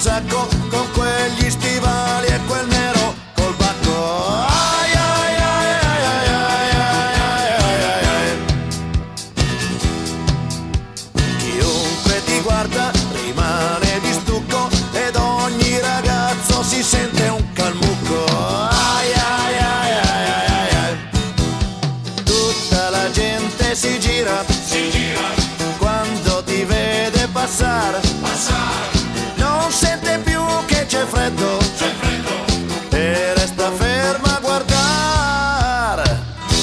sacco con quegli stivali e quel nero col bacco. Ai ai ai ai ai ai ai ai ai. Chiunque ti guarda rimane di stucco ed ogni ragazzo si sente un calmucco. Ai ai ai ai ai ai. Tutta la gente si gira quando ti vede passare. Non sente più che c'è freddo e resta ferma a guardare.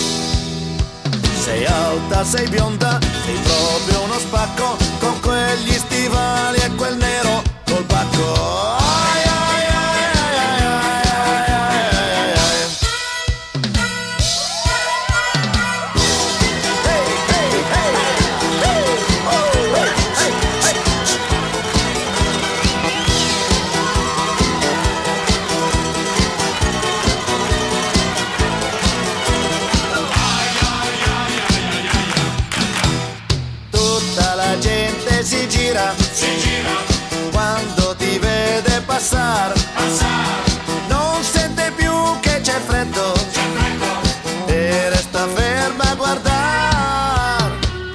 Sei alta, sei bionda, sei proprio uno spacco con quegli stivali e quel nero col bacco. Ai ai ai ai ai ai ai ai. Hey, hey, hey, hey, oh, hey, hey, hey. Tutta la gente si gira quando ti vede passare. Non sente più che c'è freddo e resta ferma a guardare.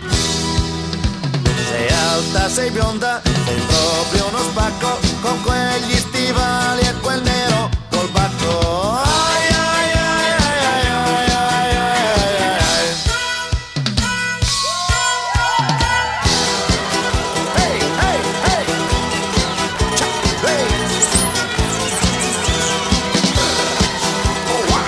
Sei alta, sei bionda, sei proprio uno spacco con quegli stivali e quel nero col bacco. Ai ai ai ai ai ai ai ai ai. Hey, hey, hey. Ciao, hey. Oh, wow.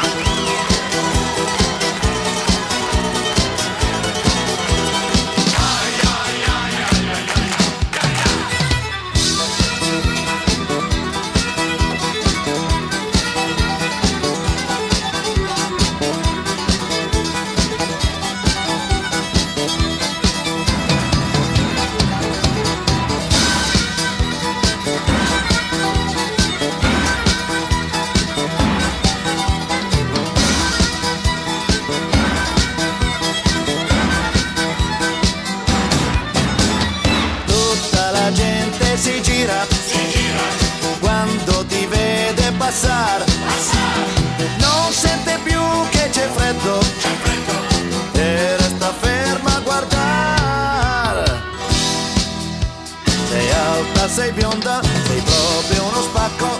Tutta la gente si gira quando ti vede passare. Non sente più che c'è freddo e resta ferma a guardare. Sei alta, sei bionda, sei proprio uno spacco